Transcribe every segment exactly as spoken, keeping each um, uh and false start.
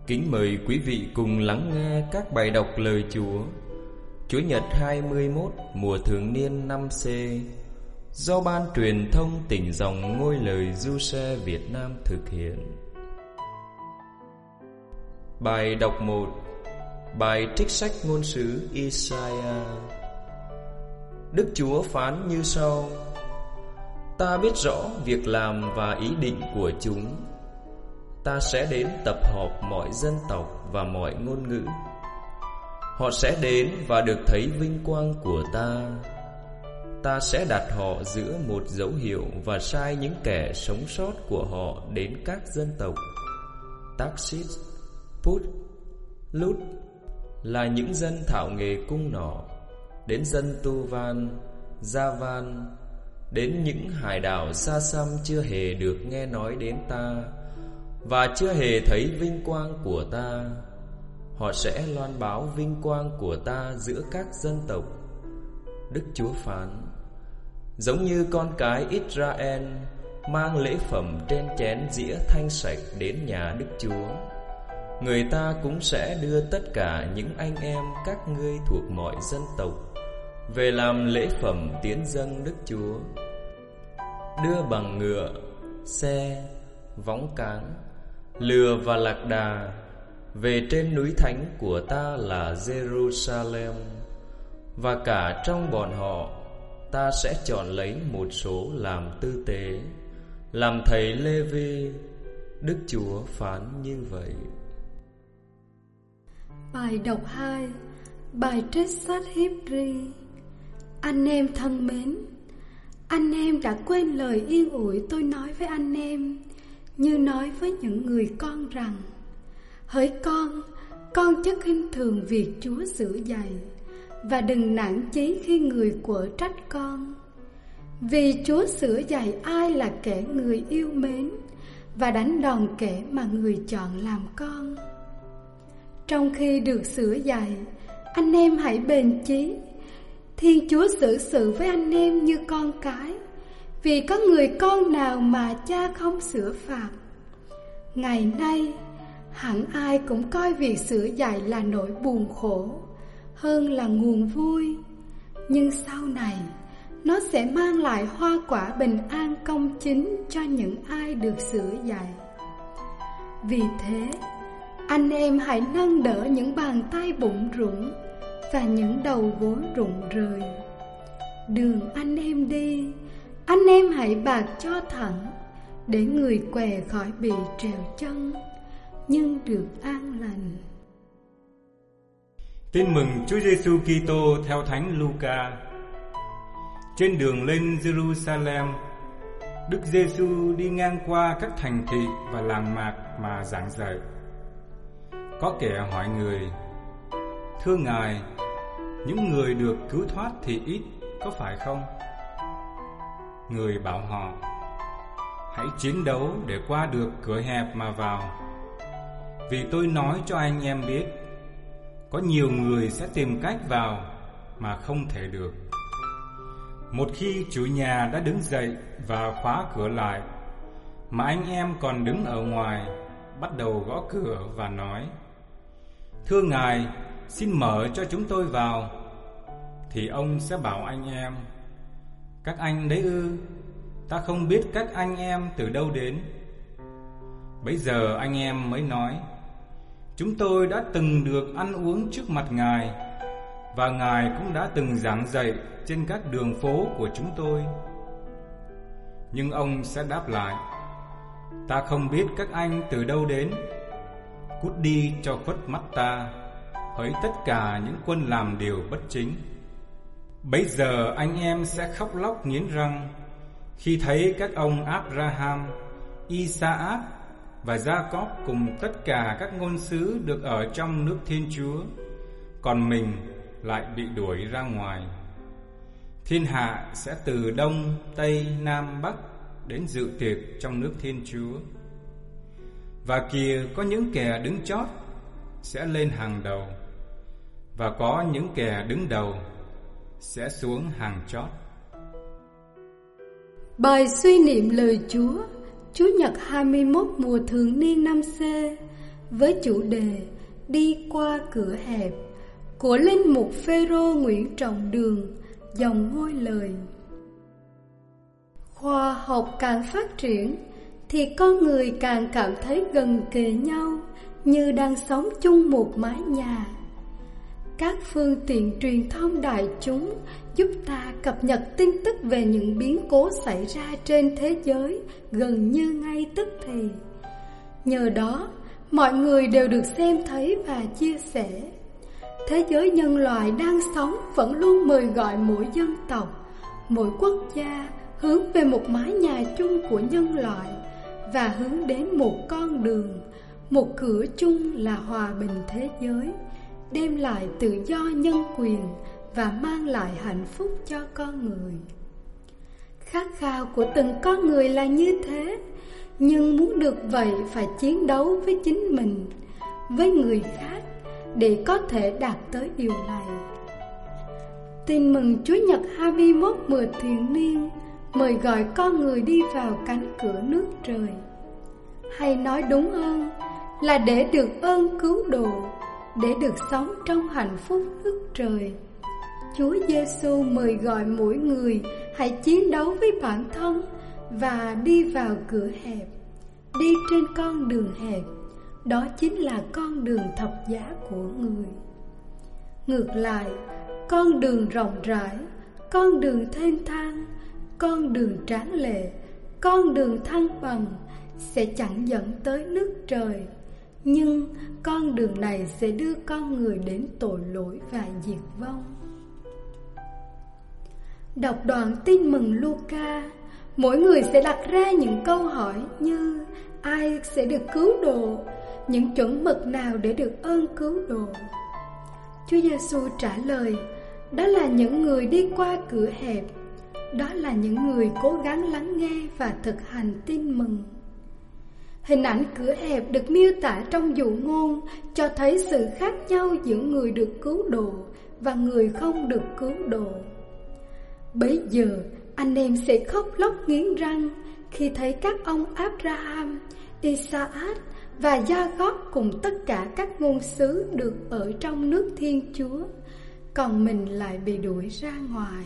Kính mời quý vị cùng lắng nghe các bài đọc lời Chúa Chúa Nhật hai mươi mốt mùa thường niên năm C do Ban Truyền thông Tỉnh Dòng Ngôi Lời Du-xe Việt Nam thực hiện. Bài đọc một. Bài trích sách ngôn sứ Isaiah. Đức Chúa phán như sau: Ta biết rõ việc làm và ý định của chúng. Ta sẽ đến tập hợp mọi dân tộc và mọi ngôn ngữ. Họ sẽ đến và được thấy vinh quang của ta. Ta sẽ đặt họ giữa một dấu hiệu và sai những kẻ sống sót của họ đến các dân tộc Tarshish, Put, Lut là những dân thạo nghề cung nỏ, đến dân Tuvan, Javan, đến những hải đảo xa xăm chưa hề được nghe nói đến ta và chưa hề thấy vinh quang của ta. Họ sẽ loan báo vinh quang của ta giữa các dân tộc. Đức Chúa phán: Giống như con cái Israel mang lễ phẩm trên chén dĩa thanh sạch đến nhà Đức Chúa, người ta cũng sẽ đưa tất cả những anh em các ngươi thuộc mọi dân tộc về làm lễ phẩm tiến dâng Đức Chúa, đưa bằng ngựa, xe, võng cáng, lừa và lạc đà về trên núi thánh của ta là Jerusalem. Và cả trong bọn họ, ta sẽ chọn lấy một số làm tư tế, làm thầy Lê-vi. Đức Chúa phán như vậy. Bài đọc hai. Bài trích sách Hi-bri. Anh em thân mến, anh em đã quên lời yên ủi tôi nói với anh em, như nói với những người con rằng: Hỡi con, con chớ khinh thường việc Chúa sửa dạy, và đừng nản chí khi người quở trách con. Vì Chúa sửa dạy ai là kẻ người yêu mến, và đánh đòn kẻ mà người chọn làm con. Trong khi được sửa dạy, anh em hãy bền chí. Thiên Chúa xử sự với anh em như con cái, vì có người con nào mà cha không sửa phạt. Ngày nay, hẳn ai cũng coi việc sửa dạy là nỗi buồn khổ hơn là nguồn vui, nhưng sau này nó sẽ mang lại hoa quả bình an công chính cho những ai được sửa dạy. Vì thế, anh em hãy nâng đỡ những bàn tay bủn rủn và những đầu gối rụng rời. Đường anh em đi, anh em hãy bạc cho thẳng, để người què khỏi bị trèo chân, nhưng được an lành. Tin mừng Chúa Giêsu Kitô theo Thánh Luca. Trên đường lên Jerusalem, Đức Giêsu đi ngang qua các thành thị và làng mạc mà giảng dạy. Có kẻ hỏi người: Thưa Ngài, những người được cứu thoát thì ít, có phải không? Người bảo họ: Hãy chiến đấu để qua được cửa hẹp mà vào. Vì tôi nói cho anh em biết, có nhiều người sẽ tìm cách vào mà không thể được. Một khi chủ nhà đã đứng dậy và khóa cửa lại, mà anh em còn đứng ở ngoài, bắt đầu gõ cửa và nói: Thưa Ngài, xin mở cho chúng tôi vào. Thì ông sẽ bảo anh em: Các anh đấy ư? Ta không biết các anh em từ đâu đến. Bấy giờ anh em mới nói: Chúng tôi đã từng được ăn uống trước mặt Ngài, và Ngài cũng đã từng giảng dạy trên các đường phố của chúng tôi. Nhưng ông sẽ đáp lại: Ta không biết các anh từ đâu đến. Cút đi cho khuất mắt ta, hỡi tất cả những quân làm điều bất chính. Bấy giờ anh em sẽ khóc lóc nghiến răng khi thấy các ông Abraham, Isaac và Jacob cùng tất cả các ngôn sứ được ở trong nước Thiên Chúa, còn mình lại bị đuổi ra ngoài. Thiên hạ sẽ từ đông, tây, nam, bắc đến dự tiệc trong nước Thiên Chúa. Và kìa, có những kẻ đứng chót sẽ lên hàng đầu, và có những kẻ đứng đầu sẽ xuống hàng chót. Bài suy niệm lời Chúa Chủ nhật hai mươi mốt mùa thường niên năm C với chủ đề Đi qua cửa hẹp của linh mục Phêrô Nguyễn Trọng Đường, dòng ngôi lời. Khoa học càng phát triển thì con người càng cảm thấy gần kề nhau, như đang sống chung một mái nhà. Các phương tiện truyền thông đại chúng giúp ta cập nhật tin tức về những biến cố xảy ra trên thế giới gần như ngay tức thì. Nhờ đó, mọi người đều được xem thấy và chia sẻ. Thế giới nhân loại đang sống vẫn luôn mời gọi mỗi dân tộc, mỗi quốc gia hướng về một mái nhà chung của nhân loại và hướng đến một con đường, một cửa chung là hòa bình thế giới, đem lại tự do nhân quyền và mang lại hạnh phúc cho con người. Khát khao của từng con người là như thế, nhưng muốn được vậy phải chiến đấu với chính mình, với người khác để có thể đạt tới điều này. Tin mừng Chúa Nhật hai mươi mốt mùa thiền niên mời gọi con người đi vào cánh cửa nước trời, hay nói đúng hơn là để được ơn cứu độ, để được sống trong hạnh phúc nước trời. Chúa Giêsu mời gọi mỗi người hãy chiến đấu với bản thân và đi vào cửa hẹp, đi trên con đường hẹp. Đó chính là con đường thập giá của người. Ngược lại, con đường rộng rãi, con đường thênh thang, con đường tráng lệ, con đường thăng bằng sẽ chẳng dẫn tới nước trời, nhưng con đường này sẽ đưa con người đến tội lỗi và diệt vong. Đọc đoạn tin mừng Luca, mỗi người sẽ đặt ra những câu hỏi như ai sẽ được cứu độ, những chuẩn mực nào để được ơn cứu độ. Chúa Giêsu trả lời, đó là những người đi qua cửa hẹp, đó là những người cố gắng lắng nghe và thực hành tin mừng. Hình ảnh cửa hẹp được miêu tả trong dụ ngôn cho thấy sự khác nhau giữa người được cứu độ và người không được cứu độ. Bấy giờ anh em sẽ khóc lóc nghiến răng khi thấy các ông Abraham, Isaac và Gia-góp cùng tất cả các ngôn sứ được ở trong nước Thiên Chúa, còn mình lại bị đuổi ra ngoài.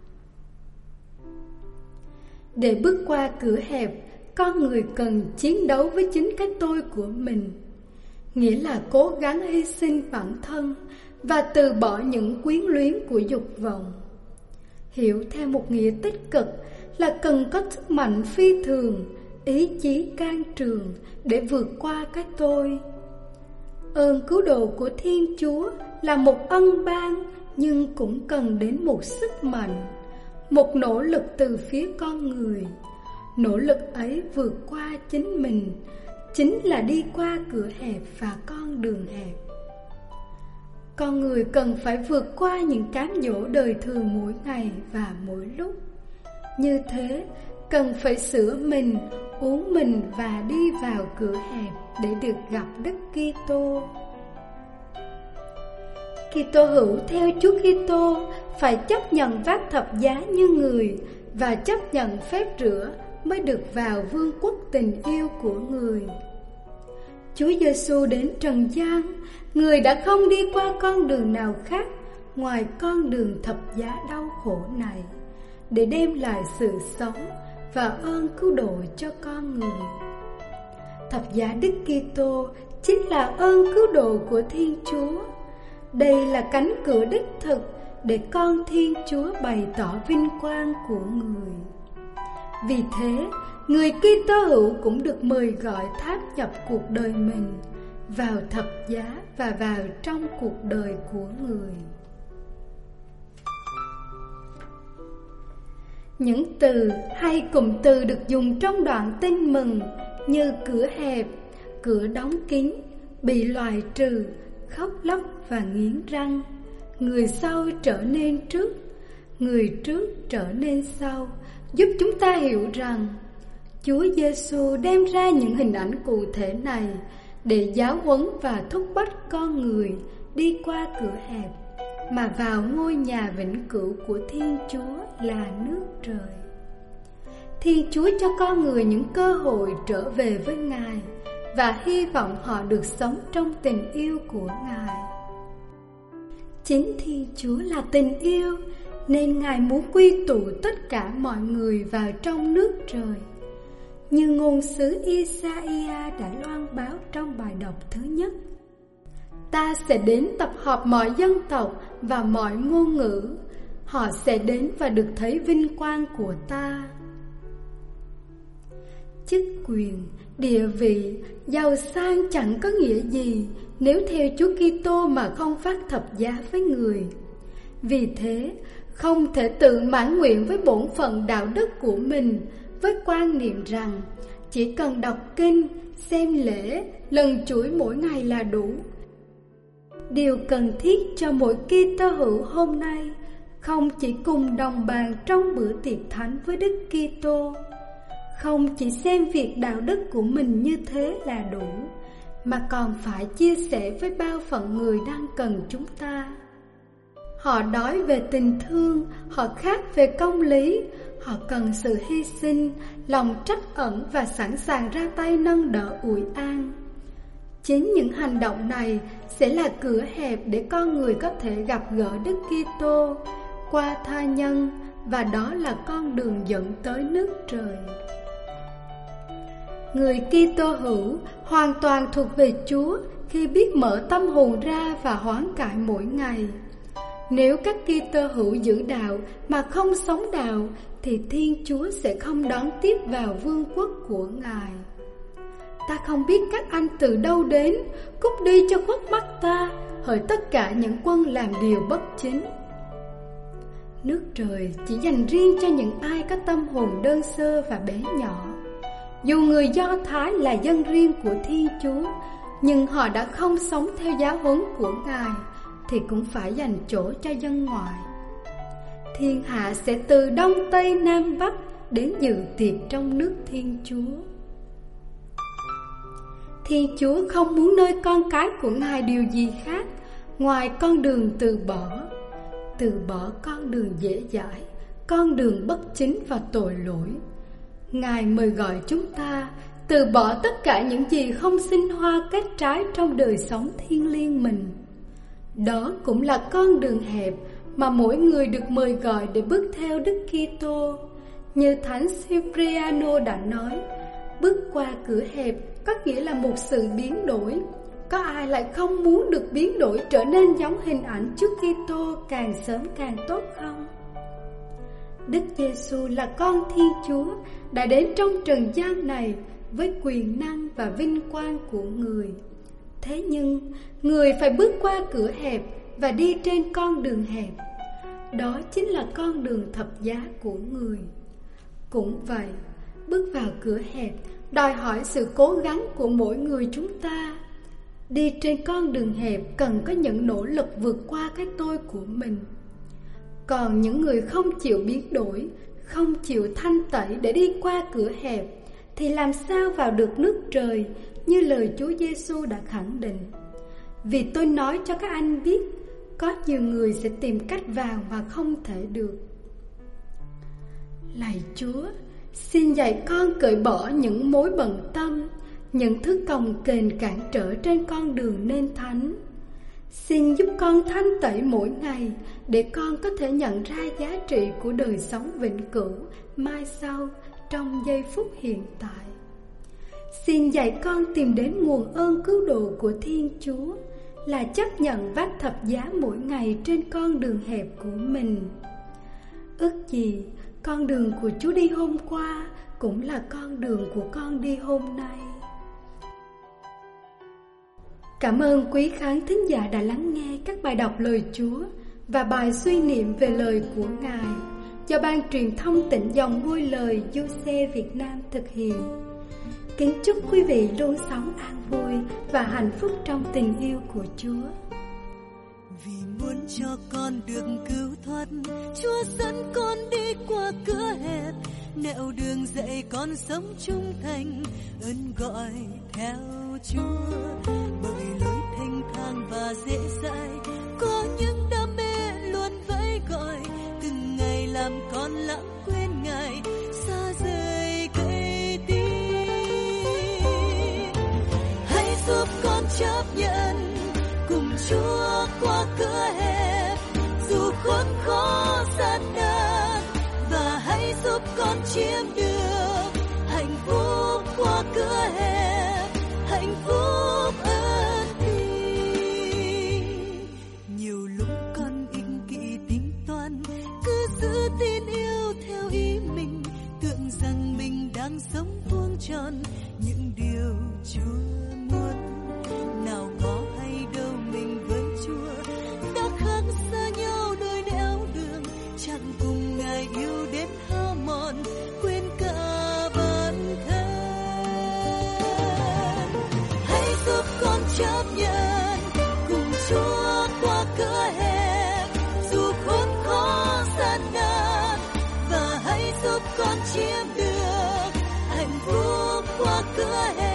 Để bước qua cửa hẹp, con người cần chiến đấu với chính cái tôi của mình, nghĩa là cố gắng hy sinh bản thân và từ bỏ những quyến luyến của dục vọng. Hiểu theo một nghĩa tích cực là cần có sức mạnh phi thường, ý chí can trường để vượt qua cái tôi. Ơn cứu độ của Thiên Chúa là một ân ban, nhưng cũng cần đến một sức mạnh, một nỗ lực từ phía con người. Nỗ lực ấy vượt qua chính mình, chính là đi qua cửa hẹp và con đường hẹp. Con người cần phải vượt qua những cám dỗ đời thường mỗi ngày và mỗi lúc. Như thế, cần phải sửa mình, uống mình và đi vào cửa hẹp để được gặp Đức Kitô. Kitô hữu theo Chúa Kitô phải chấp nhận vác thập giá như người và chấp nhận phép rửa mới được vào vương quốc tình yêu của người. Chúa Giêsu đến trần gian, người đã không đi qua con đường nào khác ngoài con đường thập giá đau khổ này để đem lại sự sống và ơn cứu độ cho con người. Thập giá Đức Kitô chính là ơn cứu độ của Thiên Chúa. Đây là cánh cửa đích thực để con Thiên Chúa bày tỏ vinh quang của người. Vì thế, người Kitô hữu cũng được mời gọi tháp nhập cuộc đời mình vào thập giá và vào trong cuộc đời của người. Những từ hay cụm từ được dùng trong đoạn tin mừng như cửa hẹp, cửa đóng kín, bị loại trừ, khóc lóc và nghiến răng, người sau trở nên trước, người trước trở nên sau, giúp chúng ta hiểu rằng Chúa Giêsu đem ra những hình ảnh cụ thể này để giáo huấn và thúc bách con người đi qua cửa hẹp mà vào ngôi nhà vĩnh cửu của Thiên Chúa là nước trời. Thiên Chúa cho con người những cơ hội trở về với Ngài và hy vọng họ được sống trong tình yêu của Ngài. Chính Thiên Chúa là tình yêu, nên Ngài muốn quy tụ tất cả mọi người vào trong nước trời. Như ngôn sứ Isaiah đã loan báo trong bài đọc thứ nhất: Ta sẽ đến tập hợp mọi dân tộc và mọi ngôn ngữ. Họ sẽ đến và được thấy vinh quang của ta. Chức quyền, địa vị, giàu sang chẳng có nghĩa gì nếu theo Chúa Kitô mà không phát thập giá với người. Vì thế, không thể tự mãn nguyện với bổn phận đạo đức của mình, với quan niệm rằng chỉ cần đọc kinh, xem lễ, lần chuỗi mỗi ngày là đủ. Điều cần thiết cho mỗi Kitô hữu hôm nay không chỉ cùng đồng bàn trong bữa tiệc thánh với Đức Kitô, không chỉ xem việc đạo đức của mình như thế là đủ, mà còn phải chia sẻ với bao phận người đang cần chúng ta. Họ đói về tình thương, họ khát về công lý, họ cần sự hy sinh, lòng trắc ẩn và sẵn sàng ra tay nâng đỡ ủi an. Chính những hành động này sẽ là cửa hẹp để con người có thể gặp gỡ Đức Kitô qua tha nhân, và đó là con đường dẫn tới nước trời. Người Kitô hữu hoàn toàn thuộc về Chúa khi biết mở tâm hồn ra và hoán cải mỗi ngày. Nếu các Kitô hữu giữ đạo mà không sống đạo, thì Thiên Chúa sẽ không đón tiếp vào vương quốc của Ngài. Ta không biết các anh từ đâu đến, cút đi cho khuất mắt ta, hỡi tất cả những quân làm điều bất chính. Nước trời chỉ dành riêng cho những ai có tâm hồn đơn sơ và bé nhỏ. Dù người Do Thái là dân riêng của Thiên Chúa, nhưng họ đã không sống theo giáo huấn của Ngài, thì cũng phải dành chỗ cho dân ngoại. Thiên hạ sẽ từ đông tây nam bắc đến dự tiệc trong nước Thiên Chúa. Thiên Chúa không muốn nơi con cái của Ngài điều gì khác ngoài con đường từ bỏ. Từ bỏ con đường dễ dãi, con đường bất chính và tội lỗi. Ngài mời gọi chúng ta từ bỏ tất cả những gì không sinh hoa kết trái trong đời sống thiêng liêng mình. Đó cũng là con đường hẹp mà mỗi người được mời gọi để bước theo Đức Kitô. Như Thánh Cipriano đã nói, bước qua cửa hẹp có nghĩa là một sự biến đổi. Có ai lại không muốn được biến đổi trở nên giống hình ảnh Chúa Kitô càng sớm càng tốt không? Đức Giêsu là con Thiên Chúa đã đến trong trần gian này với quyền năng và vinh quang của người. Thế nhưng, người phải bước qua cửa hẹp và đi trên con đường hẹp. Đó chính là con đường thập giá của người. Cũng vậy, bước vào cửa hẹp đòi hỏi sự cố gắng của mỗi người chúng ta. Đi trên con đường hẹp cần có những nỗ lực vượt qua cái tôi của mình. Còn những người không chịu biến đổi, không chịu thanh tẩy để đi qua cửa hẹp, thì làm sao vào được nước trời, như lời Chúa Giêsu đã khẳng định. Vì tôi nói cho các anh biết, có nhiều người sẽ tìm cách vào mà không thể được. Lạy Chúa, xin dạy con cởi bỏ những mối bận tâm, những thứ cồng kềnh cản trở trên con đường nên thánh. Xin giúp con thanh tẩy mỗi ngày để con có thể nhận ra giá trị của đời sống vĩnh cửu mai sau trong giây phút hiện tại. Xin dạy con tìm đến nguồn ơn cứu độ của Thiên Chúa, là chấp nhận vác thập giá mỗi ngày trên con đường hẹp của mình. Ước gì con đường của Chúa đi hôm qua cũng là con đường của con đi hôm nay. Cảm ơn quý khán thính giả đã lắng nghe các bài đọc lời Chúa và bài suy niệm về lời của Ngài do Ban Truyền thông Tịnh Dòng Ngôi Lời giê ô xê Việt Nam thực hiện. Kính chúc quý vị luôn sống an vui và hạnh phúc trong tình yêu của Chúa. Vì muốn cho con được cứu thoát, Chúa dẫn con đi qua cửa hẹp, nẻo đường dạy con sống trung thành, ơn gọi theo Chúa. Bởi lối thanh thang và dễ dãi, có những đam mê luôn vẫy gọi, từng ngày làm con lãng quên Ngài, xa rời cây tim. chấp nhận cùng Chúa qua cửa hẹp, dù khốn khó gian nan, và hãy giúp con chiếm được hạnh phúc qua cửa hẹp, hạnh phúc ơn Thủy. Nhiều lúc con ích kỷ tính toán, cứ giữ tin yêu theo ý mình, tưởng rằng mình đang sống vuông tròn những điều Chúa muốn. Nào có hay đâu mình với Chúa đã khác xa nhau đôi nẻo đường, chẳng cùng Ngài yêu đến hao mòn, quên cả bản thân. Hãy giúp con chấp nhận cùng Chúa qua cửa hẹp, dù khốn khó gian nan, và hãy giúp con chiếm được hạnh phúc qua cửa hẹp.